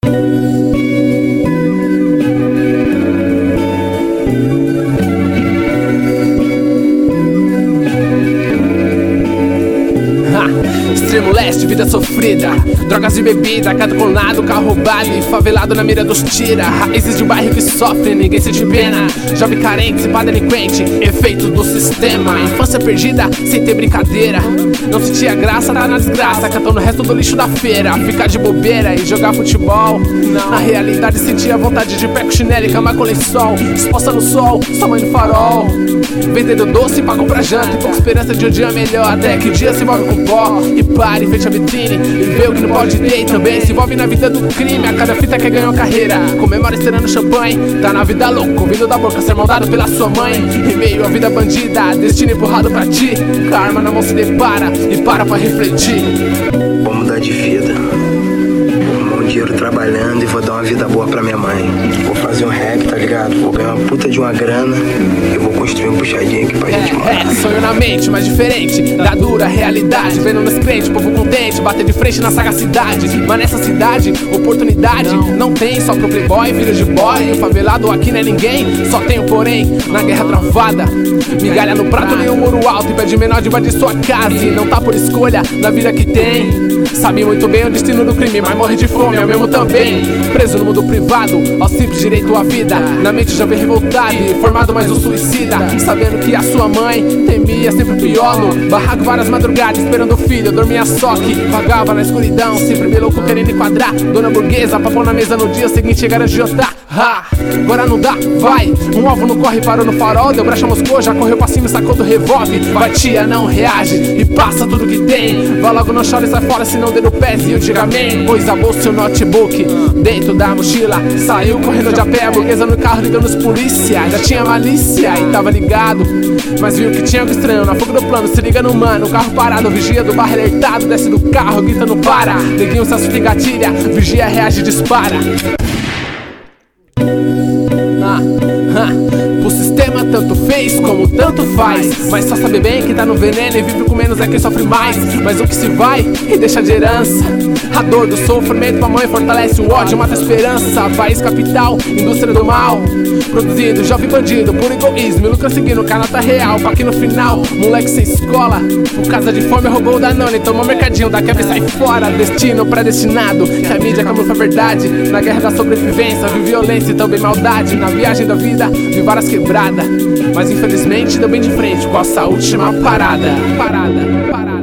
Extremo leste, vida sofrida, drogas e bebida, cada colado, carro roubado e favelado na mira dos tira. Raízes de um bairro que sofre, ninguém sente pena. Jovem carente, se pá delinquente, efeito do sistema. Infância perdida, sem ter brincadeira. Não sentia graça, tá na desgraça, catando o resto do lixo da feira. Ficar de bobeira e jogar futebol. Na realidade sentia vontade de pé com chinelo e cama com lençol. Exposta no sol, sua mãe no farol. Vendendo doce pra comprar janta e com esperança de um dia melhor. Até que o dia se envolve com pó e pare em frente à vitrine e vê o que não pode ter. E também se envolve na vida do crime. A cada fita que ganhou carreira, comemora estourando champanhe. Tá na vida louca, ouvindo da boca sermão dado pela sua mãe. Em meio à vida bandida, destino empurrado pra ti. Karma na mão se depara e para pra refletir. Vou mudar de vida, vou arrumar um dinheiro trabalhando e vou dar uma vida boa pra minha mãe. Vou fazer um rap, tá ligado? Vou ganhar uma puta de uma grana e vou construir um puxadinho aqui pra gente morar. Sonho na mente, mas diferente da dura realidade. Vendo nos crentes, povo contente, bater de frente na sagacidade. Mas nessa cidade, oportunidade não tem só pro playboy, filho de boy. O favelado aqui não é ninguém, só tem o porém na guerra travada. Migalha no prato, nem um muro alto e pede menor de invadir sua casa. E não tá por escolha na vida que tem. Sabe muito bem o destino do crime, mas morre de fome, eu mesmo também. Preso no mundo privado, ao simples direito à vida. Na mente já vem revoltado e formado mais um suicida. Sabendo que a sua mãe temia sempre pior. No barraco várias madrugadas esperando o filho, dormia só que vagava na escuridão, sempre meio louco querendo enquadrar. Dona burguesa, papão na mesa no dia seguinte chegar a jantar. Agora não dá, vai. Um alvo não corre, parou no farol, deu brecha, moscou, já correu pra cima e sacou do revólver. Vai tia, não reage e passa tudo que tem. Vai logo, não chora e sai fora, se não der no pé e eu diga amém. Pois a bolsa e o notebook dentro da mochila. Saiu correndo de a pé, a burguesa no carro ligando os polícia. Já tinha malícia e tava ligado, mas viu que tinha algo estranho na fuga do plano. Se liga no mano, o carro parado, vigia do bar alertado. Desce do carro, grita não para. Neguinho se assusta e gatilha, vigia reage e dispara. O sistema tanto fez como tanto faz, mas só sabe bem que tá no veneno e vive com menos é quem sofre mais. Mas o que se vai e deixa de herança, a dor do sofrimento pra mãe fortalece o ódio, mata a esperança. País capital, indústria do mal, produzindo jovem bandido por egoísmo e lucra seguindo canata real. Pra que no final, moleque sem escola, por causa de fome roubou o Danone, tomou mercadinho da quebra e sai fora. Destino predestinado, que a mídia camufla a verdade. Na guerra da sobrevivência, vi violência e também maldade. Na viagem da vida, vi várias quebradas, mas infelizmente deu bem de frente com a essa última parada.